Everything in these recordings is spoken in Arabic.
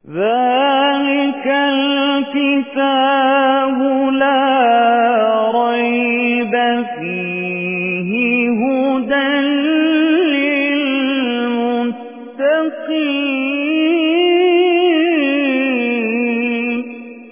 ذلك الكتاب لا ريب فيه هدى للمتقين.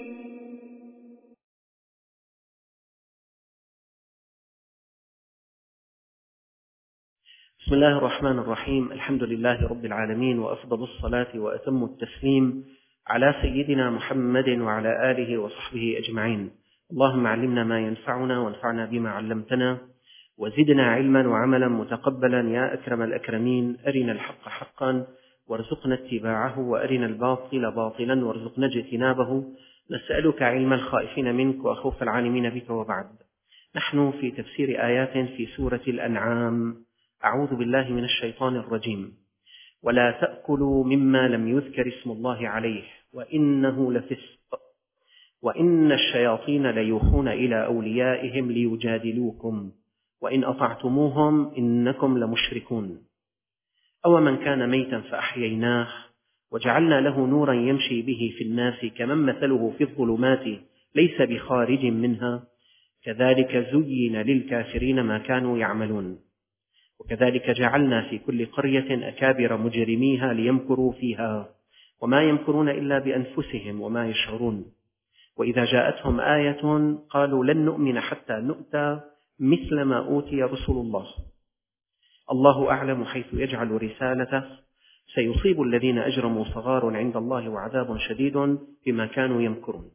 بسم الله الرحمن الرحيم. الحمد لله رب العالمين، وأفضل الصلاة وأتم التسليم على سيدنا محمد وعلى آله وصحبه أجمعين. اللهم علمنا ما ينفعنا وانفعنا بما علمتنا وزدنا علما وعملا متقبلا يا أكرم الأكرمين. أرنا الحق حقا وارزقنا اتباعه، وأرنا الباطل باطلا وارزقنا اجتنابه. نسألك علم الخائفين منك وخوف العالمين بك. وبعد، نحن في تفسير آيات في سورة الأنعام. أعوذ بالله من الشيطان الرجيم. ولا تأكلوا مما لم يذكر اسم الله عليه وإنه لفسق وإن الشياطين ليوحون إلى أوليائهم ليجادلوكم وإن أطعتموهم إنكم لمشركون. أو من كان ميتا فأحييناه وجعلنا له نورا يمشي به في الناس كمن مثله في الظلمات ليس بخارج منها كذلك زين للكافرين ما كانوا يعملون. وكذلك جعلنا في كل قرية أكابر مجرميها ليمكروا فيها وما يمكرون إلا بأنفسهم وما يشعرون. وإذا جاءتهم آية قالوا لن نؤمن حتى نؤتى مثل ما أوتي رسل الله. الله أعلم حيث يجعل رسالته، سيصيب الذين أجرموا صغار عند الله وعذاب شديد بما كانوا يمكرون.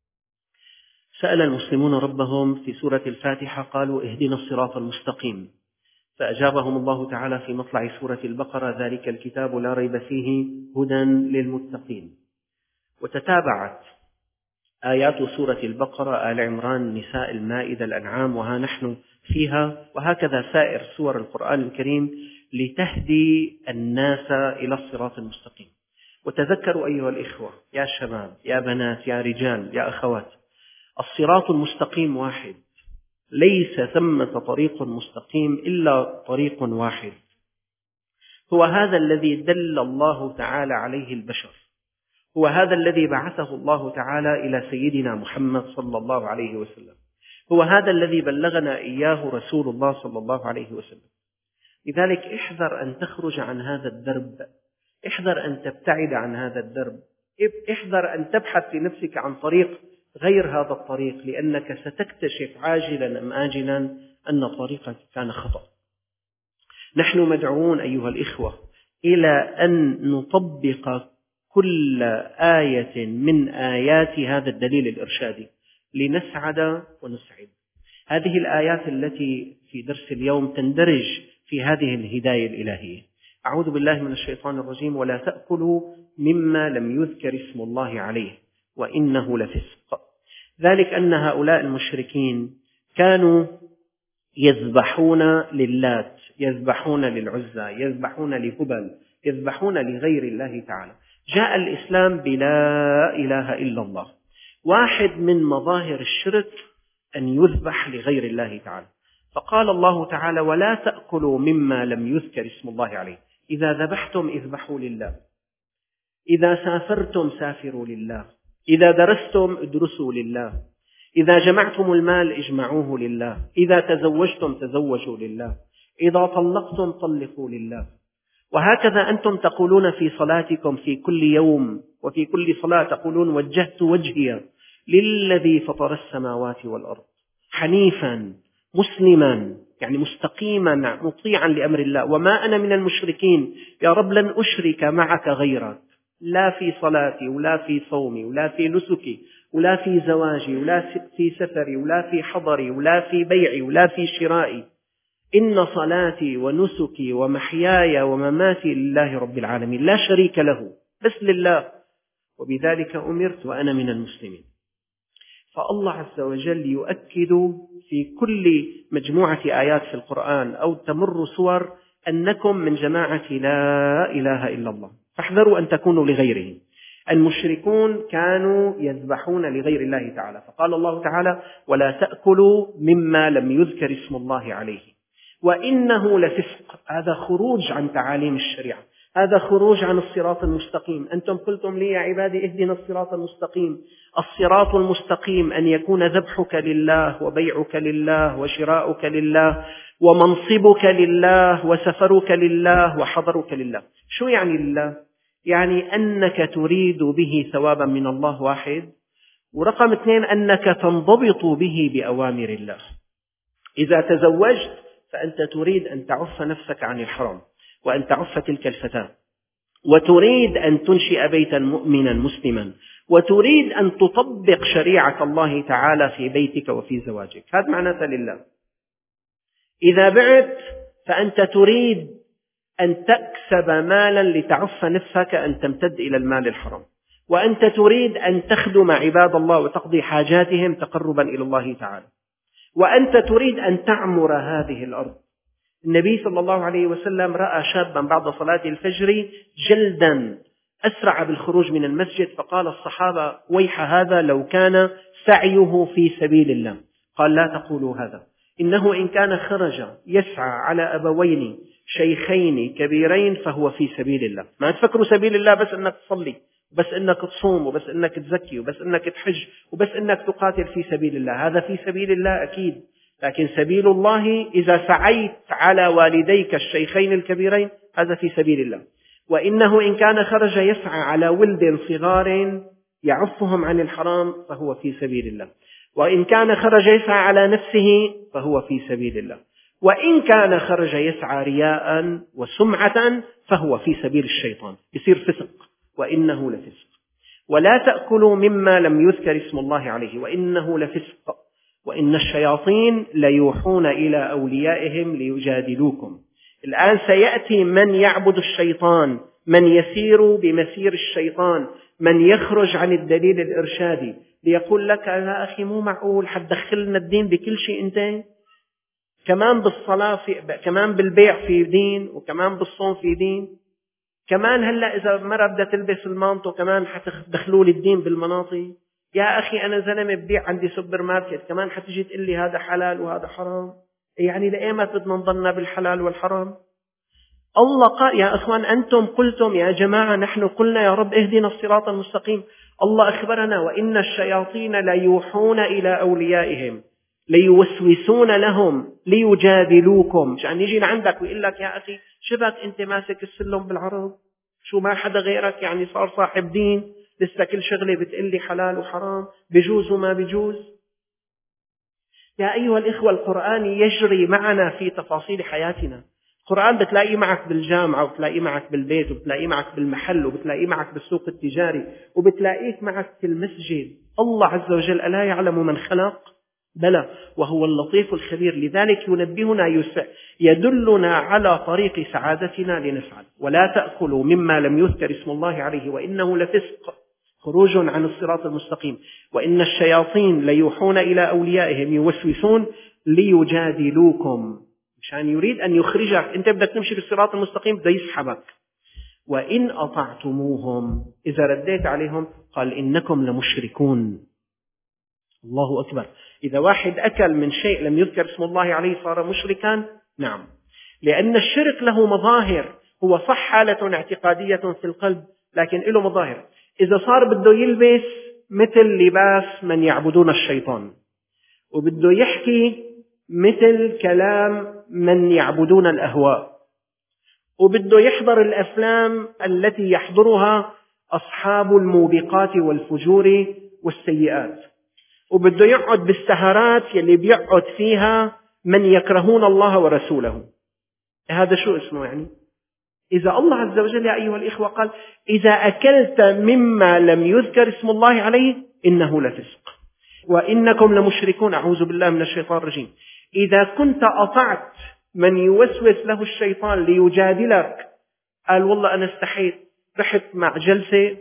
سأل المسلمون ربهم في سورة الفاتحة قالوا اهدنا الصراط المستقيم، فأجابهم الله تعالى في مطلع سورة البقرة ذلك الكتاب لا ريب فيه هدى للمتقين. وتتابعت آيات سورة البقرة، آل عمران، النساء، المائدة، الأنعام، وها نحن فيها، وهكذا سائر سور القرآن الكريم لتهدي الناس إلى الصراط المستقيم. وتذكروا أيها الإخوة، يا شباب، يا بنات، يا رجال، يا أخوات، الصراط المستقيم واحد، ليس ثمة طريق مستقيم إلا طريق واحد، هو هذا الذي دل الله تعالى عليه البشر، هو هذا الذي بعثه الله تعالى إلى سيدنا محمد صلى الله عليه وسلم، هو هذا الذي بلغنا إياه رسول الله صلى الله عليه وسلم. لذلك احذر أن تخرج عن هذا الدرب، احذر أن تبتعد عن هذا الدرب، احذر أن تبحث في نفسك عن طريق غير هذا الطريق، لأنك ستكتشف عاجلا أم آجلا أن طريقك كان خطأ. نحن مدعوون أيها الإخوة إلى أن نطبق كل آية من آيات هذا الدليل الإرشادي لنسعد ونسعد. هذه الآيات التي في درس اليوم تندرج في هذه الهداية الإلهية. أعوذ بالله من الشيطان الرجيم. ولا تأكلوا مما لم يذكر اسم الله عليه وإنه لفسق. ذلك أن هؤلاء المشركين كانوا يذبحون للات، يذبحون للعزى، يذبحون لهبل، يذبحون لغير الله تعالى. جاء الإسلام بلا إله إلا الله. واحد من مظاهر الشرك أن يذبح لغير الله تعالى، فقال الله تعالى ولا تأكلوا مما لم يذكر اسم الله عليه. إذا ذبحتم اذبحوا لله، إذا سافرتم سافروا لله، إذا درستم ادرسوا لله، إذا جمعتم المال اجمعوه لله، إذا تزوجتم تزوجوا لله، إذا طلقتم طلقوا لله. وهكذا أنتم تقولون في صلاتكم في كل يوم وفي كل صلاة تقولون وجهت وجهي للذي فطر السماوات والأرض حنيفا مسلما، يعني مستقيما مطيعا لأمر الله، وما أنا من المشركين، يا رب لن أشرك معك غيرك، لا في صلاتي ولا في صومي ولا في نسكي ولا في زواجي ولا في سفري ولا في حضري ولا في بيعي ولا في شرائي، إن صلاتي ونسكي ومحياي ومماتي لله رب العالمين لا شريك له، بس لله، وبذلك أمرت وأنا من المسلمين. فالله عز وجل يؤكد في كل مجموعة آيات في القرآن أو تمر سور أنكم من جماعة لا إله إلا الله، فاحذروا أن تكونوا لغيره. المشركون كانوا يذبحون لغير الله تعالى، فقال الله تعالى ولا تأكلوا مما لم يذكر اسم الله عليه وإنه لفسق. هذا خروج عن تعاليم الشريعة، هذا خروج عن الصراط المستقيم. أنتم قلتم لي يا عبادي اهدنا الصراط المستقيم. الصراط المستقيم أن يكون ذبحك لله وبيعك لله وشراؤك لله ومنصبك لله وسفرك لله وحضرك لله. شو يعني لله؟ يعني أنك تريد به ثوابا من الله واحد، ورقم 2 أنك تنضبط به بأوامر الله. إذا تزوجت فأنت تريد أن تعف نفسك عن الحرام وأن تعف تلك الفتاة، وتريد أن تنشئ بيتا مؤمنا مسلما، وتريد أن تطبق شريعة الله تعالى في بيتك وفي زواجك. هذا معناته لله. إذا بعت فأنت تريد أن تكسب مالا لتعف نفسك أن تمتد إلى المال الحرام، وأنت تريد أن تخدم عباد الله وتقضي حاجاتهم تقربا إلى الله تعالى، وأنت تريد أن تعمر هذه الأرض. النبي صلى الله عليه وسلم رأى شابا بعد صلاة الفجر جلدا أسرع بالخروج من المسجد، فقال الصحابة ويح هذا لو كان سعيه في سبيل الله. قال لا تقولوا هذا، إنه إن كان خرج يسعى على أبوين شيخين كبيرين فهو في سبيل الله. ما تفكروا سبيل الله بس أنك تصلي، وبس أنك تصوم، وبس أنك تزكي، وبس أنك تحج، وبس أنك تقاتل في سبيل الله. هذا في سبيل الله أكيد، لكن سبيل الله إذا سعيت على والديك الشيخين الكبيرين هذا في سبيل الله. وإنه إن كان خرج يسعى على ولد صغار يعفهم عن الحرام فهو في سبيل الله. وإن كان خرج يسعى على نفسه فهو في سبيل الله. وإن كان خرج يسعى رياء وسمعة فهو في سبيل الشيطان، يصير فسق، وإنه لفسق. ولا تأكلوا مما لم يذكر اسم الله عليه وإنه لفسق، وإن الشياطين ليوحون إلى أوليائهم ليجادلوكم. الآن سيأتي من يعبد الشيطان، من يسير بمسير الشيطان، من يخرج عن الدليل الإرشادي ليقول لك يا أخي مو معقول حتدخلنا الدين بكل شيء أنت، كمان بالصلاة كمان بالبيع في دين، وكمان بالصوم في دين، كمان هلأ إذا مرة بدها تلبس المانطو كمان حتدخلوا لي الدين بالمناطي. يا أخي أنا زلمة ببيع عندي سوبر ماركت كمان حتجي تقول لي هذا حلال وهذا حرام. يعني لأيمت بدنا نضلنا بالحلال والحرام؟ الله قال يا أخوان أنتم قلتم يا جماعة نحن قلنا يا رب اهدنا الصراط المستقيم. الله أخبرنا وإن الشياطين ليوحون إلى أوليائهم ليوسوسون لهم ليجادلوكم. عشان يجي لعندك ويقول لك يا أخي شبك أنت ماسك السلم بالعرض، شو ما حدا غيرك يعني صار صاحب دين، لسه كل شغلة بتقلي حلال وحرام، بجوز وما بجوز. يا أيها الإخوة القرآن يجري معنا في تفاصيل حياتنا. القرآن بتلاقيه معك بالجامعة، وبتلاقيه معك بالبيت، وبتلاقيه معك بالمحل، وبتلاقيه معك بالسوق التجاري، وبتلاقيك معك في المسجد. الله عز وجل ألا يعلم من خلق؟ بلى وهو اللطيف الخبير. لذلك ينبهنا يدلنا على طريق سعادتنا لنفعل. ولا تأكلوا مما لم يذكر اسم الله عليه وإنه لفسق، خروج عن الصراط المستقيم. وإن الشياطين ليوحون إلى أوليائهم يوسوسون ليجادلوكم، مشان يريد أن يخرجك. أنت بدك تمشي بالصراط المستقيم بده يسحبك. وإن أطعتموهم إذا رديت عليهم قال إنكم لمشركون. الله أكبر. إذا واحد أكل من شيء لم يذكر اسم الله عليه صار مشركا؟ نعم، لأن الشرك له مظاهر. هو صح حالة اعتقادية في القلب لكن له مظاهر. إذا صار بده يلبس مثل لباس من يعبدون الشيطان، وبده يحكي مثل كلام من يعبدون الأهواء، وبده يحضر الأفلام التي يحضرها أصحاب الموبقات والفجور والسيئات، وبده يقعد بالسهرات يلي بيقعد فيها من يكرهون الله ورسوله. هذا شو اسمه يعني؟ إذا الله عز وجل يا أيها الإخوة قال إذا أكلت مما لم يذكر اسم الله عليه إنه لفسق وإنكم لمشركون، أعوذ بالله من الشيطان الرجيم. إذا كنت أطعت من يوسوس له الشيطان ليجادلك، قال والله أنا استحيت، رحت مع جلسة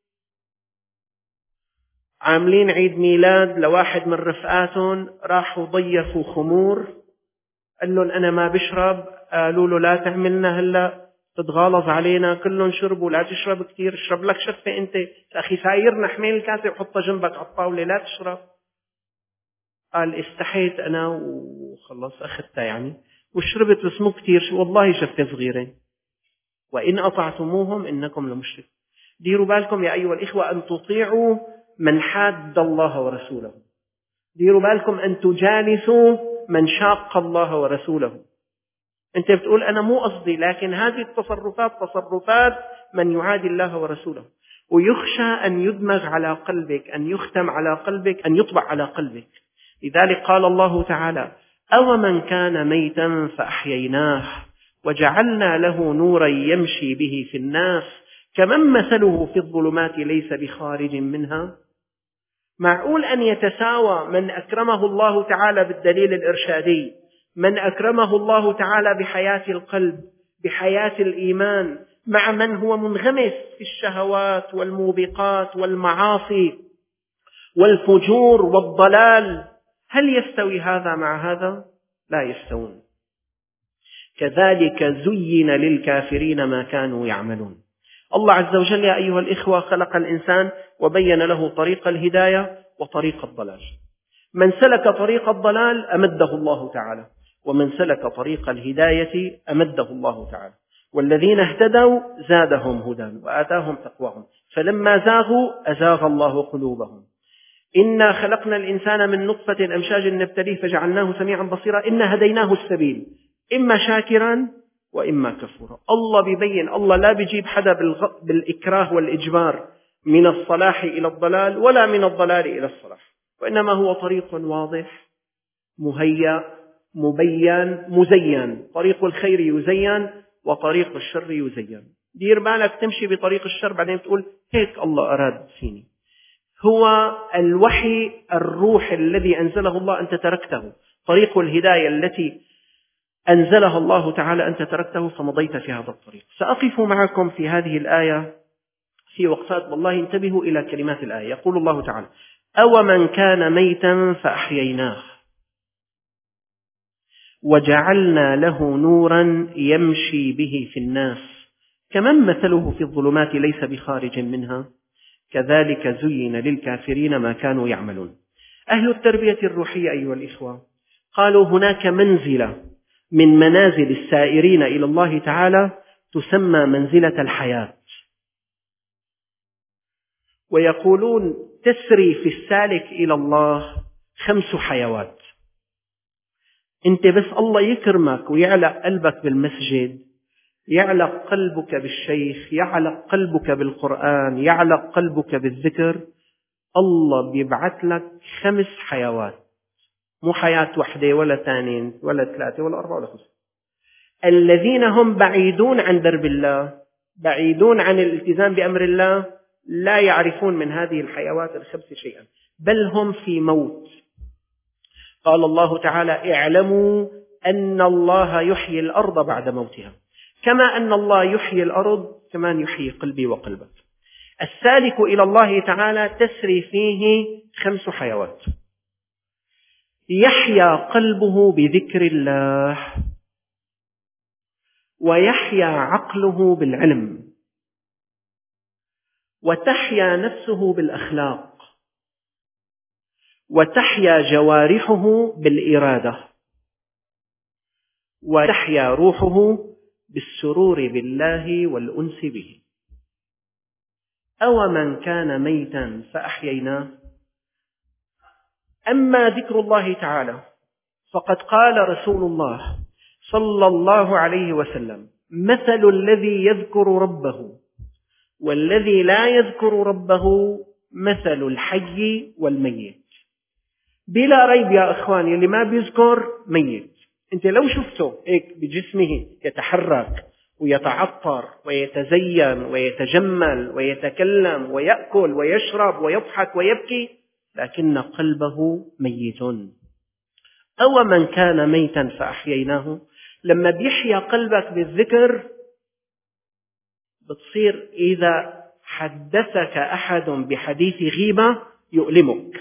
عاملين عيد ميلاد لواحد من رفقاتهم، راحوا ضيفوا خمور، قال لهم أنا ما بشرب، قالوا له لا تعملنا هلأ تتغالظ علينا، كلهم شربوا، لا تشرب كثير، اشرب لك شفة أنت، أخي سايرنا حميل الكاسة وحطها جنبك على الطاولة لا تشرب. قال استحيت أنا وخلص أخذتها يعني وشربت، بس مو كثير، والله شفة صغيرة. وإن أطعتموهم إنكم لمشركون. ديروا بالكم يا أيها الإخوة أن تطيعوا من حاد الله ورسوله. ديروا بالكم أن تجالسوا من شاق الله ورسوله. أنت بتقول أنا مو قصدي، لكن هذه التصرفات تصرفات من يعادي الله ورسوله، ويخشى أن يدمغ على قلبك، أن يختم على قلبك، أن يطبع على قلبك. لذلك قال الله تعالى: أومن كان ميتا فأحييناه وجعلنا له نورا يمشي به في الناس كمن مثله في الظلمات ليس بخارج منها. معقول أن يتساوى من أكرمه الله تعالى بالدليل الإرشادي، من أكرمه الله تعالى بحياة القلب، بحياة الإيمان، مع من هو منغمس في الشهوات والموبقات والمعاصي والفجور والضلال؟ هل يستوي هذا مع هذا؟ لا يستوون. كذلك زين للكافرين ما كانوا يعملون. الله عز وجل يا أيها الإخوة خلق الإنسان وبين له طريق الهداية وطريق الضلال. من سلك طريق الضلال أمده الله تعالى، ومن سلك طريق الهداية أمده الله تعالى. والذين اهتدوا زادهم هدى وآتاهم تقواهم فلما زاغوا أزاغ الله قلوبهم. إنا خلقنا الإنسان من نطفة أمشاج نبتليه فجعلناه سميعا بصيرا إنا هديناه السبيل إما شاكرا وإما كفورا. الله بيبين، الله لا بيجيب حدا بالإكراه والإجبار من الصلاح إلى الضلال ولا من الضلال إلى الصلاح، وإنما هو طريق واضح مهيأ مبين مزين. طريق الخير يزين وطريق الشر يزين. دير بالك تمشي بطريق الشر بعدين تقول هيك الله أراد فيني. هو الوحي الروح الذي أنزله الله أنت تركته، طريق الهداية التي أنزلها الله تعالى أنت تركته فمضيت في هذا الطريق. سأقف معكم في هذه الآية في وقفات، والله انتبهوا إلى كلمات الآية. يقول الله تعالى: أومن كان ميتا فأحييناه وجعلنا له نورا يمشي به في الناس كمن مثله في الظلمات ليس بخارج منها كذلك زين للكافرين ما كانوا يعملون. أهل التربية الروحية أيها الإخوة قالوا هناك منزلة من منازل السائرين إلى الله تعالى تسمى منزلة الحياة، ويقولون تسري في السالك إلى الله 5 حيوات. أنت بس الله يكرمك ويعلق قلبك بالمسجد، يعلق قلبك بالشيخ، يعلق قلبك بالقرآن، يعلق قلبك بالذكر، الله بيبعث لك 5 حيوات، مو حياة واحدة ولا 2 ولا 3 ولا 4 ولا 5. الذين هم بعيدون عن درب الله، بعيدون عن الالتزام بأمر الله، لا يعرفون من هذه الحيوات ال5 شيئا، بل هم في موت. قال الله تعالى: اعلموا أن الله يحيي الأرض بعد موتها، كما أن الله يحيي الأرض كمان يحيي قلبي وقلبك. السالك إلى الله تعالى تسري فيه 5 حيوات: يحيا قلبه بذكر الله، ويحيا عقله بالعلم، وتحيا نفسه بالأخلاق، وتحيا جوارحه بالإرادة، وتحيا روحه بالسرور بالله والأنس به. أومن كان ميتا فأحييناه. أما ذكر الله تعالى فقد قال رسول الله صلى الله عليه وسلم: مثل الذي يذكر ربه والذي لا يذكر ربه مثل الحي والميت. بلا ريب يا أخواني، اللي ما بيذكر ميت. أنت لو شفته هيك بجسمه يتحرك ويتعطر ويتزين ويتجمل ويتكلم ويأكل ويشرب ويضحك ويبكي، لكن قلبه ميت. أومن كان ميتا فأحييناه. لما بيحيا قلبك بالذكر بتصير إذا حدثك أحد بحديث غيبة يؤلمك،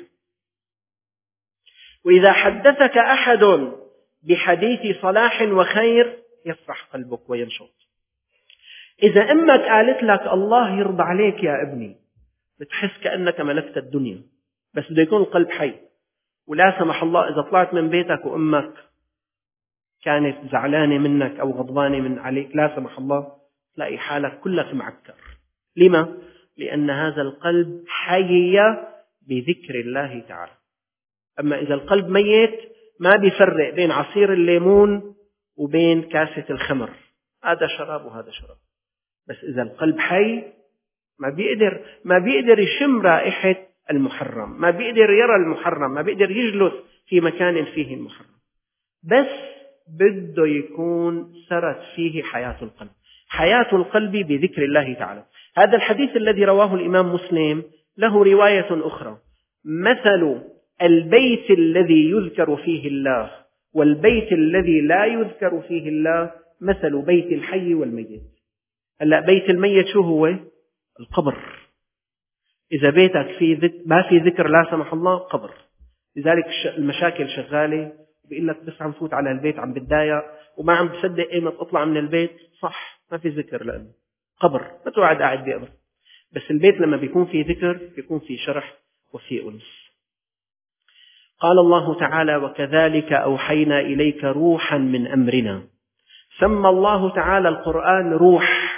وإذا حدثك أحد بحديث صلاح وخير يفرح قلبك وينشط. إذا أمك قالت لك الله يرضى عليك يا ابني، بتحس كأنك ملكت الدنيا، بس بده يكون القلب حي. ولا سمح الله إذا طلعت من بيتك وأمك كانت زعلانة منك أو غضبانة من عليك، لا سمح الله، تلاقي حالك كلك معكر. لما؟ لأن هذا القلب حي بذكر الله تعالى. أما إذا القلب ميت ما بيفرق بين عصير الليمون وبين كاسة الخمر، هذا شراب وهذا شراب. بس إذا القلب حي ما بيقدر يشم رائحة المحرم، ما بيقدر يرى المحرم، ما بيقدر يجلس في مكان فيه المحرم، بس بده يكون سرت فيه حياة القلب. حياة القلب بذكر الله تعالى. هذا الحديث الذي رواه الإمام مسلم له رواية أخرى: مثل البيت الذي يذكر فيه الله والبيت الذي لا يذكر فيه الله مثل بيت الحي والميت. هلا بيت الميت شو هو؟ القبر. إذا بيتك ما في ذكر لا سمح الله، قبر. لذلك المشاكل شغالة، بيقول لك بس عم فوت على البيت عم بتضايق وما عم بصدق ايمت اطلع من البيت، صح ما في ذكر لأنه قبر، ما توعد قاعد بقبر. بس البيت لما بيكون فيه ذكر بيكون فيه شرح وفيه أنس. قال الله تعالى: وكذلك أوحينا إليك روحا من أمرنا. سمى الله تعالى القرآن روح،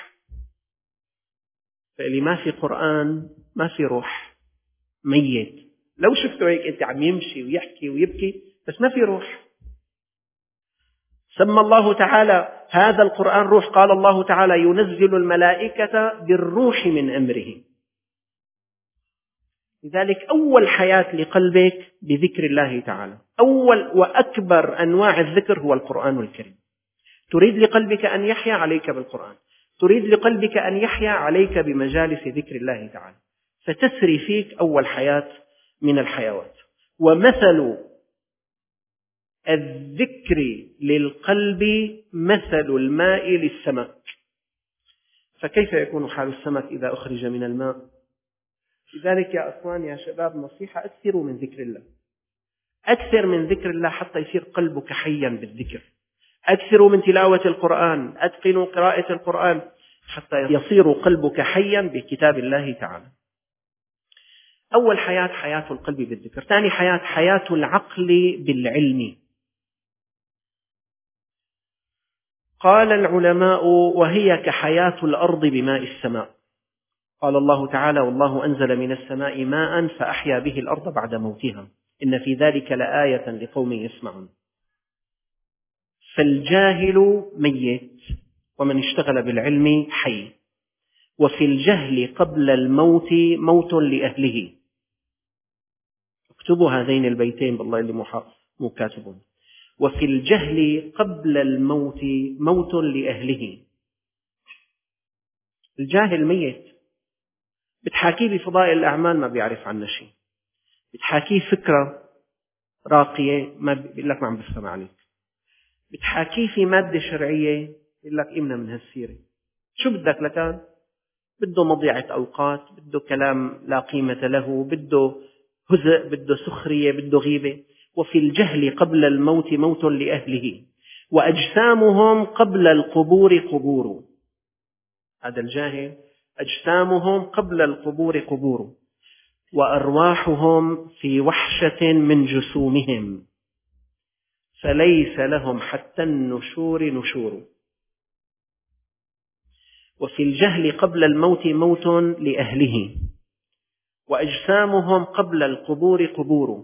فاللي ما في قرآن ما في روح، ميت. لو شفتوا هيك أنت عم يمشي ويحكي ويبكي بس ما في روح. سمى الله تعالى هذا القرآن روح. قال الله تعالى: ينزل الملائكة بالروح من أمره. لذلك أول حياة لقلبك بذكر الله تعالى. أول وأكبر أنواع الذكر هو القرآن الكريم. تريد لقلبك أن يحيا، عليك بالقرآن. تريد لقلبك أن يحيا، عليك بمجالس ذكر الله تعالى، فتسري فيك أول حياة من الحيوات. ومثل الذكر للقلب مثل الماء للسمك. فكيف يكون حال السمك إذا أخرج من الماء؟ لذلك يا أخوان يا شباب، نصيحة: أكثروا من ذكر الله، أكثر من ذكر الله حتى يصير قلبك حيا بالذكر. أكثروا من تلاوة القرآن، أتقنوا قراءة القرآن حتى يصير قلبك حيا بكتاب الله تعالى. أول حياة حياة القلب بالذكر. ثاني حياة حياة العقل بالعلم. قال العلماء: وهي كحياة الأرض بماء السماء. قال الله تعالى: والله أنزل من السماء ماء فأحيا به الأرض بعد موتها إن في ذلك لآية لقوم يسمعون. فالجاهل ميت، ومن اشتغل بالعلم حي. وفي الجهل قبل الموت موت لأهله. اكتبوا هذين البيتين بالله اللي مو كاتبون. وفي الجهل قبل الموت موت لأهله. الجاهل ميت، بتحاكيه بفضائل الأعمال ما بيعرف عنه شيء، بتحاكيه فكرة راقية ما بيقول لك ما عم بفهم عليك، بتحاكيه في مادة شرعية يقول لك إمنا من هالسيرة. شو بدك لكان؟ بده مضيعة أوقات، بده كلام لا قيمة له، بده هزء، بده سخرية، بده غيبة. وفي الجهل قبل الموت موت لأهله. وأجسامهم قبل القبور قبور. هذا الجاهل أجسامهم قبل القبور قبور، وأرواحهم في وحشة من جسومهم، فليس لهم حتى النشور نشور. وفي الجهل قبل الموت موت لأهله، وأجسامهم قبل القبور قبور،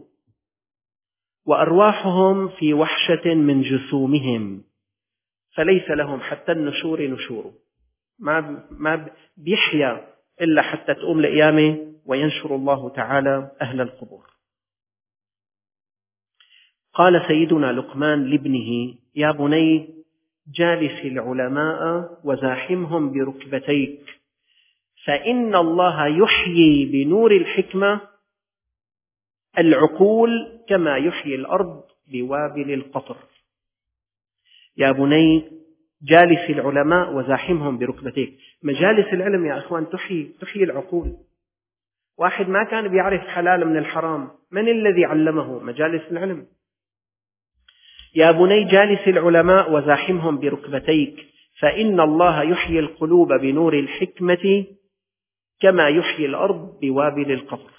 وأرواحهم في وحشة من جسومهم، فليس لهم حتى النشور نشور. ما بيحيا إلا حتى تقوم القيامة وينشر الله تعالى أهل القبور. قال سيدنا لقمان لابنه: يا بني جالس العلماء وزاحمهم بركبتيك، فإن الله يحيي بنور الحكمة العقول كما يحيي الأرض بوابل القطر. يا بني جالس العلماء وزاحمهم بركبتيك. مجالس العلم يا أخوان تحيي العقول. واحد ما كان بيعرف حلال من الحرام، من الذي علمه؟ مجالس العلم. يا بني جالس العلماء وزاحمهم بركبتيك، فإن الله يحيي القلوب بنور الحكمة كما يحيي الأرض بوابل القطر.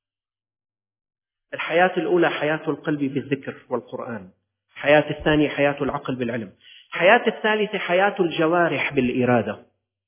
الحياة الأولى حياة القلب بالذكر والقرآن. الحياة الثانية حياة العقل بالعلم. الحياة الثالثة حياة الجوارح بالإرادة.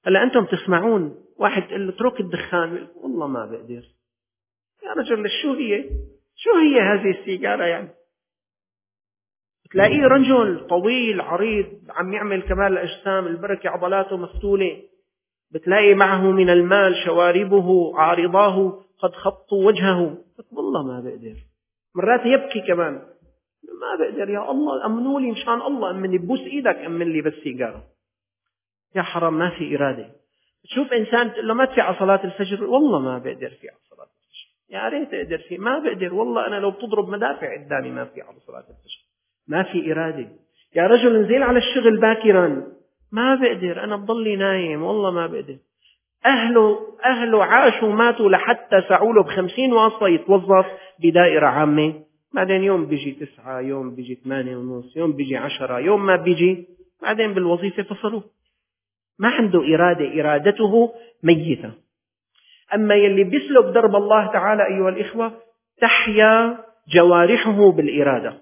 هلا أنتم تسمعون واحد تقول له اترك الدخان، والله ما بقدر. يا رجل شو هي هذه السيجارة يعني؟ تلاقيه رجل طويل عريض عم يعمل كمال الأجسام، البركة عضلاته مفتولة، بتلاقي معه من المال شواربه عارضاه قد خطوا وجهه، والله ما بقدر. مرات يبكي كمان، ما بقدر يا الله أمنوا لي مشان الله، أمني ببوس إيدك أمن لي بس سيجارة. يا حرام ما في إرادة. تشوف إنسان تقول له ما تفي على صلاة الفجر، والله ما بقدر في على صلاة الفجر. يا ريت أقدر فيه، ما بقدر والله. أنا لو بتضرب مدافع قدامي ما في على صلاة الفجر. ما في إرادة. يا رجل انزل على الشغل باكرا، ما بقدر، أنا بضلي نايم والله ما بقدر. أهله عاشوا ماتوا لحتى سعوا له ب50 واسطة يتوظف بدائرة عامة، بعدين يوم بيجي 9، يوم بيجي 8:30، يوم بيجي 10، يوم ما بيجي، بعدين بالوظيفة فصلوه. ما عنده إرادة، إرادته ميتة. أما يلي بيسلك درب الله تعالى أيها الإخوة تحيا جوارحه بالإرادة.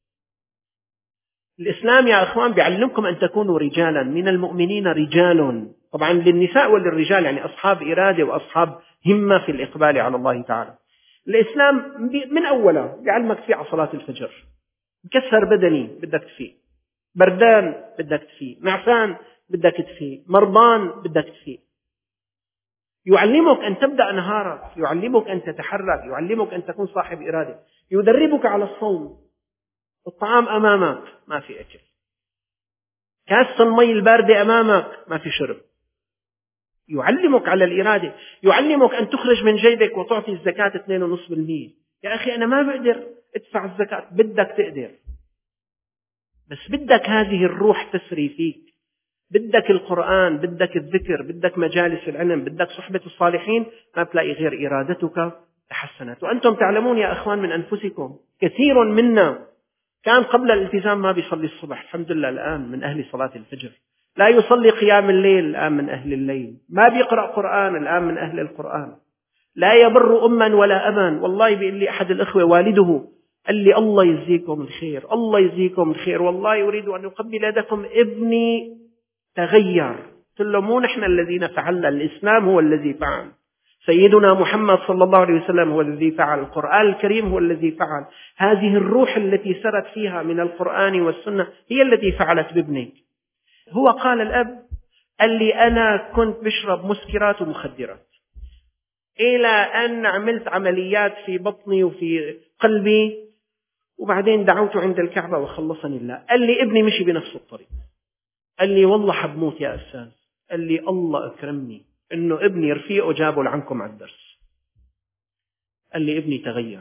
الإسلام يا أخوان بيعلمكم أن تكونوا رجالا، من المؤمنين رجال، طبعا للنساء وللرجال، يعني أصحاب إرادة وأصحاب همة في الإقبال على الله تعالى. الإسلام من أوله بيعلمك فيه على صلاة الفجر، مكسر بدني بدك تفيه، بردان بدك تفيه، نعسان بدك تفيه، مرضان بدك تفيه. يعلمك أن تبدأ نهارك، يعلمك أن تتحرك، يعلمك أن تكون صاحب إرادة، يدربك على الصوم. الطعام أمامك ما في أكل، كاس المي الباردة أمامك ما في شرب. يعلمك على الإرادة، يعلمك أن تخرج من جيبك وتعطي الزكاة 2.5%. يا أخي أنا ما بقدر أدفع الزكاة، بدك تقدر، بس بدك هذه الروح تسري فيك، بدك القرآن، بدك الذكر، بدك مجالس العلم، بدك صحبة الصالحين، ما بتلاقي غير إرادتك تحسنت. وأنتم تعلمون يا أخوان من أنفسكم كثير منا كان قبل الالتزام ما بيصلي الصبح، الحمد لله الآن من أهل صلاة الفجر. لا يصلي قيام الليل، الآن من أهل الليل. ما بيقرأ قرآن، الآن من أهل القرآن. لا يبر أما ولا أبا. والله بيقول لي أحد الأخوة والده قال لي الله يجزيكم الخير، الله يجزيكم الخير، والله أريد أن أقبل يدكم، ابني تغير. قلت له مو نحن الذين فعلنا، الإسلام هو الذي فعل، سيدنا محمد صلى الله عليه وسلم هو الذي فعل، القرآن الكريم هو الذي فعل. هذه الروح التي سرت فيها من القرآن والسنة هي التي فعلت بابنك. هو قال الأب قال لي أنا كنت بشرب مسكرات ومخدرات إلى أن عملت عمليات في بطني وفي قلبي، وبعدين دعوت عند الكعبة وخلصني الله. قال لي ابني مشي بنفس الطريق، قال لي والله حبموت يا أستاذ، قال لي الله أكرمني إنه ابني رفيقه جابوا لعنكم على الدرس. قال لي ابني تغير،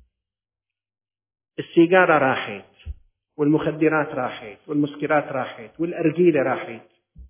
السيجارة راحت، والمخدرات راحت، والمسكرات راحت، والأرجيلة راحت.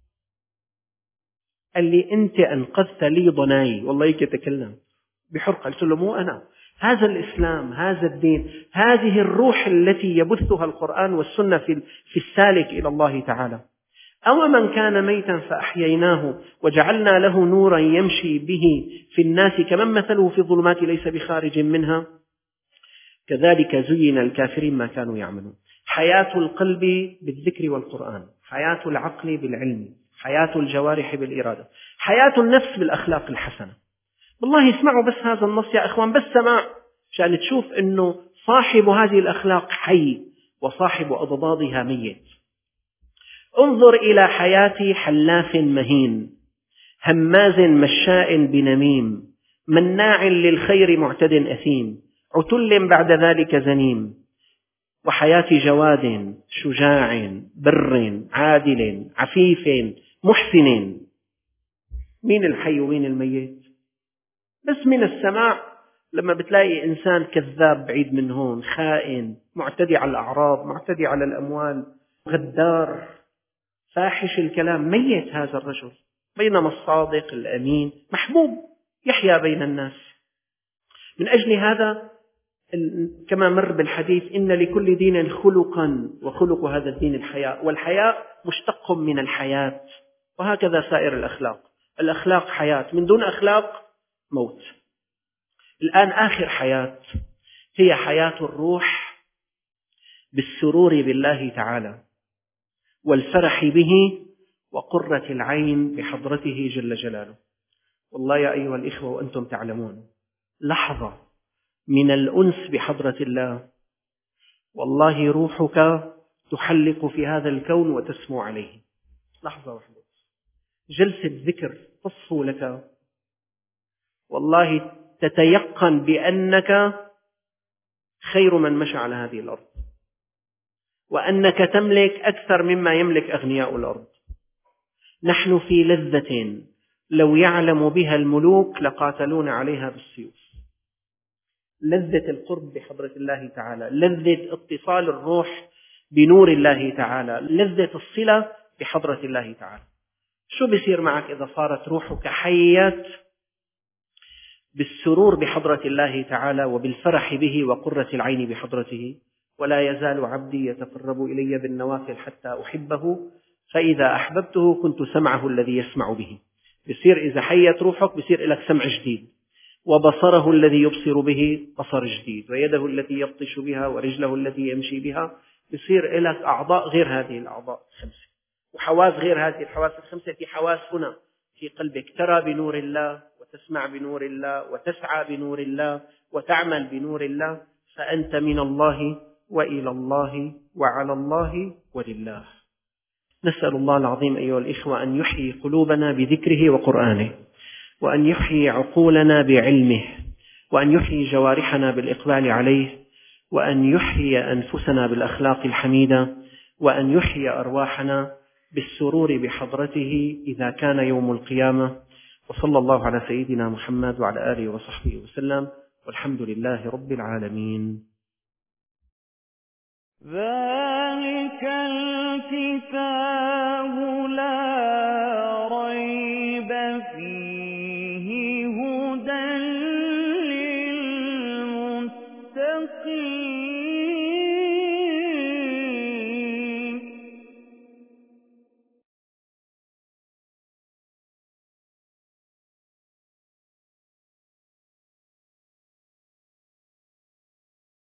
قال لي أنت أنقذت لي ضناي، والله هيك يتكلم بحرقة. قلت له مو أنا، هذا الإسلام، هذا الدين، هذه الروح التي يبثها القرآن والسنة في السالك إلى الله تعالى. أو من كان ميتا فأحييناه وجعلنا له نورا يمشي به في الناس كمن مثله في الظلمات ليس بخارج منها كذلك زين الكافرين ما كانوا يعملون. حياة القلب بالذكر والقرآن، حياة العقل بالعلم، حياة الجوارح بالإرادة، حياة النفس بالأخلاق الحسنة. والله اسمعوا بس هذا النص يا أخوان، بس سماع عشان تشوف أنه صاحب هذه الأخلاق حي وصاحب أضدادها ميت. انظر إلى حياة حلاف مهين، هماز مشاء بنميم، مناع للخير معتد أثيم، عتل بعد ذلك زنيم. وحياة جواد شجاع بر عادل عفيف محسن. مين الحي ومين الميت؟ بس من السماع لما بتلاقي إنسان كذاب بعيد من هون، خائن، معتدي على الأعراض، معتدي على الأموال، غدار، فاحش الكلام، ميت هذا الرجل. بينما الصادق الأمين محبوب يحيا بين الناس. من أجل هذا كما مر بالحديث إن لكل دين خلقا، وخلق هذا الدين الحياء، والحياء مشتق من الحياة، وهكذا سائر الأخلاق. الأخلاق حياة، من دون أخلاق موت. الآن آخر حياة هي حياة الروح بالسرور بالله تعالى والفرح به وقرة العين بحضرته جل جلاله. والله يا أيها الإخوة وأنتم تعلمون، لحظة من الأنس بحضرة الله والله روحك تحلق في هذا الكون وتسمو عليه. لحظة واحدة، جلسة ذكر تصفو لك، والله تتيقن بأنك خير من مشى على هذه الأرض، وأنك تملك أكثر مما يملك أغنياء الأرض. نحن في لذة لو يعلم بها الملوك لقاتلون عليها بالسيوف. لذة القرب بحضرة الله تعالى، لذة اتصال الروح بنور الله تعالى، لذة الصلة بحضرة الله تعالى. شو بيصير معك إذا صارت روحك حية بالسرور بحضرة الله تعالى وبالفرح به وقرة العين بحضرته؟ ولا يزال عبدي يتقرب إلي بالنوافل حتى أحبه فإذا أحببته كنت سمعه الذي يسمع به. بصير إذا حيت روحك بصير لك سمع جديد، وبصره الذي يبصر به بصر جديد، ويده التي يبطش بها ورجله التي يمشي بها. بصير لك أعضاء غير هذه الأعضاء الخمسة، وحواس غير هذه الحواس الخمسة. في حواس هنا في قلبك ترى بنور الله وتسمع بنور الله وتسعى بنور الله وتعمل بنور الله، فأنت من الله وإلى الله وعلى الله ولله. نسأل الله العظيم أيها الإخوة أن يحيي قلوبنا بذكره وقرآنه، وأن يحيي عقولنا بعلمه، وأن يحيي جوارحنا بالإقبال عليه، وأن يحيي أنفسنا بالأخلاق الحميدة، وأن يحيي أرواحنا بالسرور بحضرته إذا كان يوم القيامة. وصلى الله على سيدنا محمد وعلى آله وصحبه وسلم، والحمد لله رب العالمين. ذلك الكتاب لا